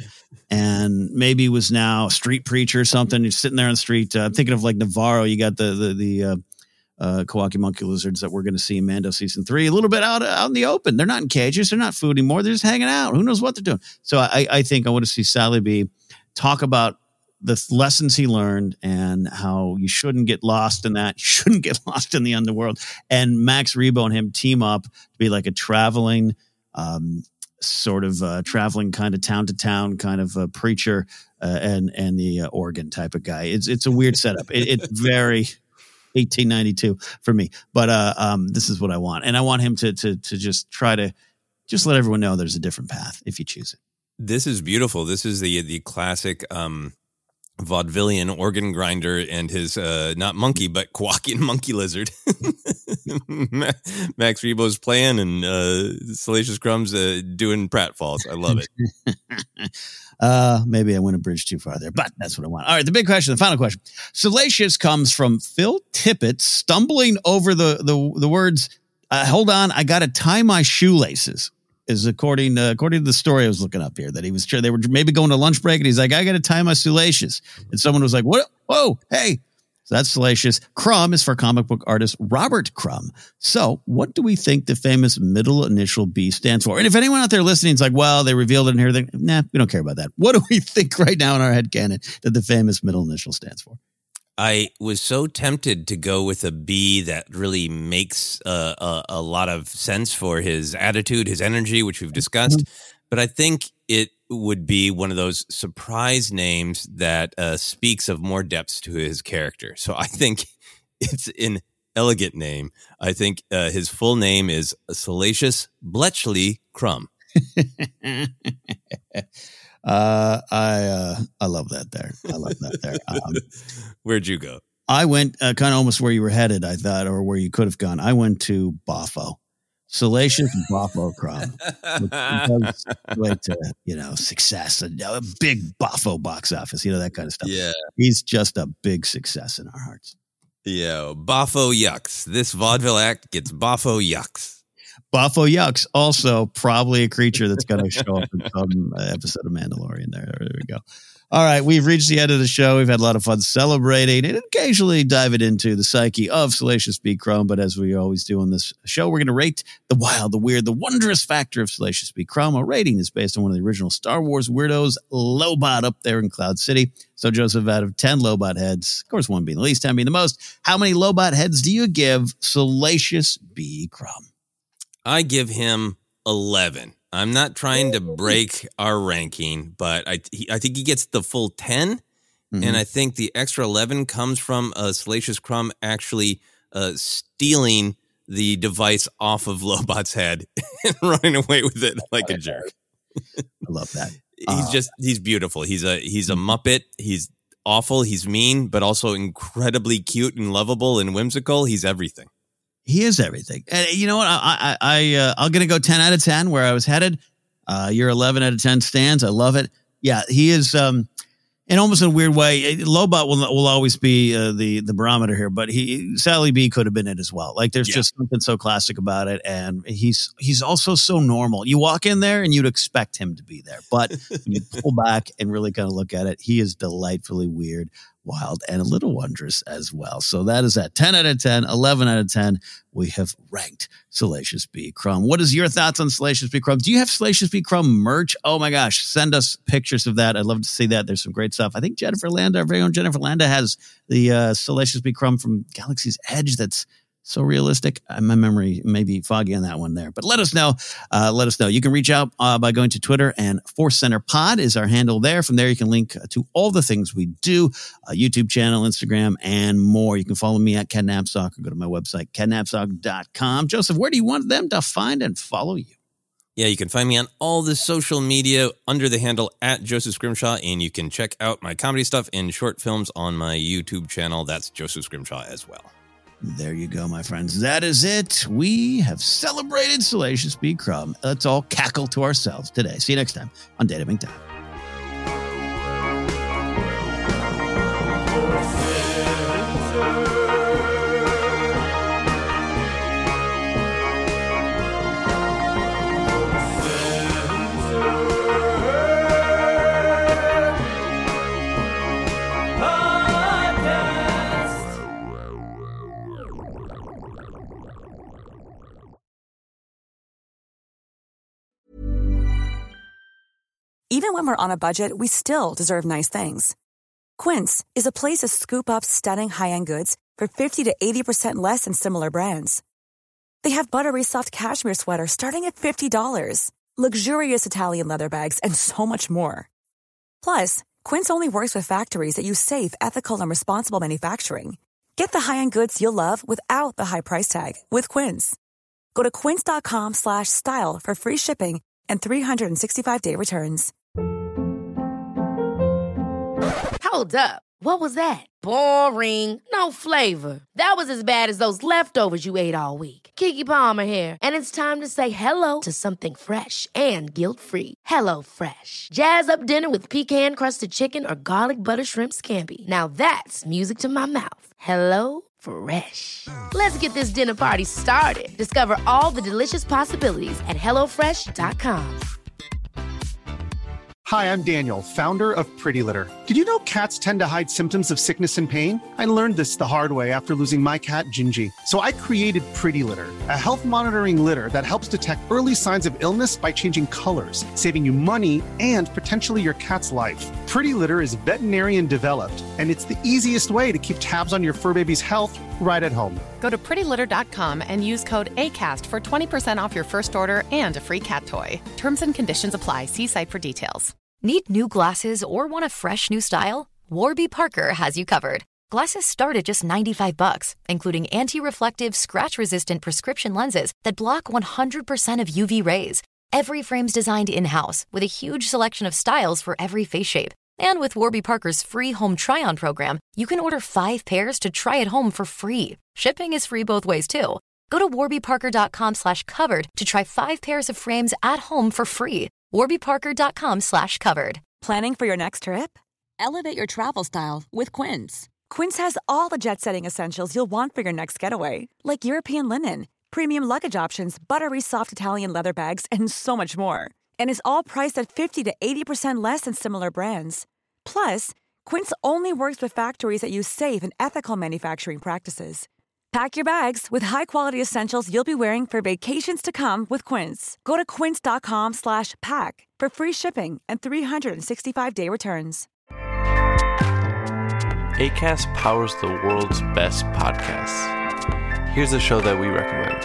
and maybe was now a street preacher or something. He's sitting there on the street. Uh, I'm thinking of like Navarro. You got the the the. Uh, Uh, Kawaki monkey lizards that we're going to see in Mando season three, a little bit out, out in the open. They're not in cages. They're not food anymore. They're just hanging out. Who knows what they're doing? So I, I think I want to see Sally B talk about the lessons he learned and how you shouldn't get lost in that. You shouldn't get lost in the underworld. And Max Rebo and him team up to be like a traveling, um, sort of uh, traveling kind of town to town kind of a preacher uh, and, and the uh, Oregon type of guy. It's, it's a weird setup. It, it's very eighteen ninety-two for me, but uh, um, this is what I want, and I want him to to to just try to just let everyone know there's a different path if you choose it. This is beautiful. This is the the classic um, vaudevillian organ grinder and his uh, not monkey but Kowakian monkey lizard. Max Rebo's playing and uh, Salacious Crumb's uh, doing pratfalls. I love it. Uh, maybe I went a bridge too far there, but that's what I want. All right, the big question, the final question. Salacious comes from Phil Tippett stumbling over the the, the words, uh, hold on, I got to tie my shoelaces, is according uh, according to the story I was looking up here, that he was, they were maybe going to lunch break, and he's like, I got to tie my shoelaces. And someone was like, what? Whoa, hey. So that's Salacious. Crumb is for comic book artist Robert Crumb. So what do we think the famous middle initial B stands for? And if anyone out there listening is like, well, they revealed it and everything, nah, we don't care about that. What do we think right now in our headcanon that the famous middle initial stands for? I was so tempted to go with a B that really makes uh, a, a lot of sense for his attitude, his energy, which we've discussed. Mm-hmm. But I think it would be one of those surprise names that uh, speaks of more depths to his character. So I think it's an elegant name. I think uh, his full name is Salacious Bletchley Crumb. uh, I uh, I love that there. I love that there. Um, Where'd you go? I went uh, kind of almost where you were headed, I thought, or where you could have gone. I went to Boffo. Salacious Boffo Crumb. Like to, you know, success, a, a big Boffo box office, you know, that kind of stuff. Yeah. He's just a big success in our hearts. Yeah. Boffo yucks. This vaudeville act gets Boffo yucks. Boffo yucks. Also, probably a creature that's going to show up in some episode of Mandalorian there. There we go. All right, we've reached the end of the show. We've had a lot of fun celebrating and occasionally diving into the psyche of Salacious B. Crumb. But as we always do on this show, we're going to rate the wild, the weird, the wondrous factor of Salacious B. Crumb. Our rating is based on one of the original Star Wars weirdos, Lobot, up there in Cloud City. So, Joseph, out of ten Lobot heads, of course, one being the least, ten being the most, how many Lobot heads do you give Salacious B. Crumb? I give him eleven. I'm not trying to break our ranking, but I he, I think he gets the full ten, mm-hmm. and I think the extra eleven comes from uh, Salacious Crumb actually uh, stealing the device off of Lobot's head and running away with it like a jerk. I love that. He's uh, just he's beautiful. He's a he's a Muppet. He's awful. He's mean, but also incredibly cute and lovable and whimsical. He's everything. He is everything. And you know what? I, I, I, uh, I'm going to go ten out of ten where I was headed. Uh, your eleven out of ten stands. I love it. Yeah, he is, um, in almost in a weird way. Lobot will will always be uh, the the barometer here, but he Sally B could have been it as well. Like there's yeah. just something so classic about it, and he's he's also so normal. You walk in there and you'd expect him to be there, but when you pull back and really kind of look at it, he is delightfully weird. wild, and a little wondrous as well. So that is at ten out of ten, eleven out of ten. We have ranked Salacious B. Crumb. What is your thoughts on Salacious B. Crumb? Do you have Salacious B. Crumb merch? Oh my gosh, send us pictures of that. I'd love to see that. There's some great stuff. I think Jennifer Landa, our very own Jennifer Landa, has the uh, Salacious B. Crumb from Galaxy's Edge that's so realistic. Uh, my memory may be foggy on that one there, but let us know. Uh, let us know. You can reach out uh, by going to Twitter, and Force Center Pod is our handle there. From there, you can link to all the things we do, uh, YouTube channel, Instagram, and more. You can follow me at Ken Napzok or go to my website, ken napzok dot com. Joseph, where do you want them to find and follow you? Yeah, you can find me on all the social media under the handle at Joseph Scrimshaw, and you can check out my comedy stuff and short films on my YouTube channel. That's Joseph Scrimshaw as well. There you go, my friends. That is it. We have celebrated Salacious B. Crumb. Let's all cackle to ourselves today. See you next time on Data Bink Time. Even when we're on a budget, we still deserve nice things. Quince is a place to scoop up stunning high-end goods for fifty to eighty percent less than similar brands. They have buttery soft cashmere sweaters starting at fifty dollars, luxurious Italian leather bags, and so much more. Plus, Quince only works with factories that use safe, ethical, and responsible manufacturing. Get the high-end goods you'll love without the high price tag with Quince. Go to quince.com slash style for free shipping and three sixty-five day returns. Hold up. What was that? Boring. No flavor. That was as bad as those leftovers you ate all week. Keke Palmer here, and it's time to say hello to something fresh and guilt-free. Hello Fresh. Jazz up dinner with pecan-crusted chicken or garlic butter shrimp scampi. Now that's music to my mouth. Hello Fresh. Let's get this dinner party started. Discover all the delicious possibilities at hello fresh dot com. Hi, I'm Daniel, founder of Pretty Litter. Did you know cats tend to hide symptoms of sickness and pain? I learned this the hard way after losing my cat, Gingy. So I created Pretty Litter, a health monitoring litter that helps detect early signs of illness by changing colors, saving you money and potentially your cat's life. Pretty Litter is veterinarian developed, and it's the easiest way to keep tabs on your fur baby's health right at home. Go to pretty litter dot com and use code ACAST for twenty percent off your first order and a free cat toy. Terms and conditions apply. See site for details. Need new glasses or want a fresh new style? Warby Parker has you covered. Glasses start at just ninety-five bucks, including anti-reflective, scratch-resistant prescription lenses that block one hundred percent of U V rays. Every frame's designed in-house with a huge selection of styles for every face shape. And with Warby Parker's free home try-on program, you can order five pairs to try at home for free. Shipping is free both ways, too. Go to warby parker dot com slash covered to try five pairs of frames at home for free. warby parker dot com slash covered. Planning for your next trip? Elevate your travel style with Quince. Quince has all the jet-setting essentials you'll want for your next getaway, like European linen, premium luggage options, buttery soft Italian leather bags, and so much more. And is all priced at fifty to eighty percent less than similar brands. Plus, Quince only works with factories that use safe and ethical manufacturing practices. Pack your bags with high-quality essentials you'll be wearing for vacations to come with Quince. Go to quince.com slash pack for free shipping and three sixty-five day returns. Acast powers the world's best podcasts. Here's a show that we recommend.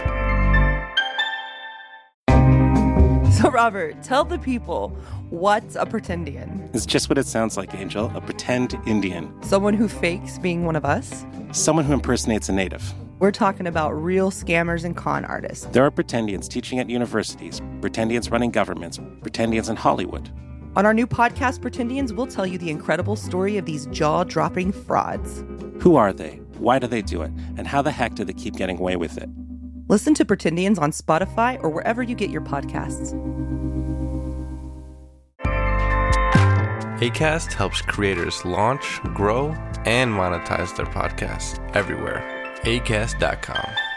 So, Robert, tell the people, what's a pretendian? It's just what it sounds like, Angel. A pretend Indian. Someone who fakes being one of us? Someone who impersonates a native. We're talking about real scammers and con artists. There are pretendians teaching at universities, pretendians running governments, pretendians in Hollywood. On our new podcast, Pretendians, we'll tell you the incredible story of these jaw-dropping frauds. Who are they? Why do they do it? And how the heck do they keep getting away with it? Listen to Pretendians on Spotify or wherever you get your podcasts. Acast helps creators launch, grow, and monetize their podcasts everywhere. acast dot com.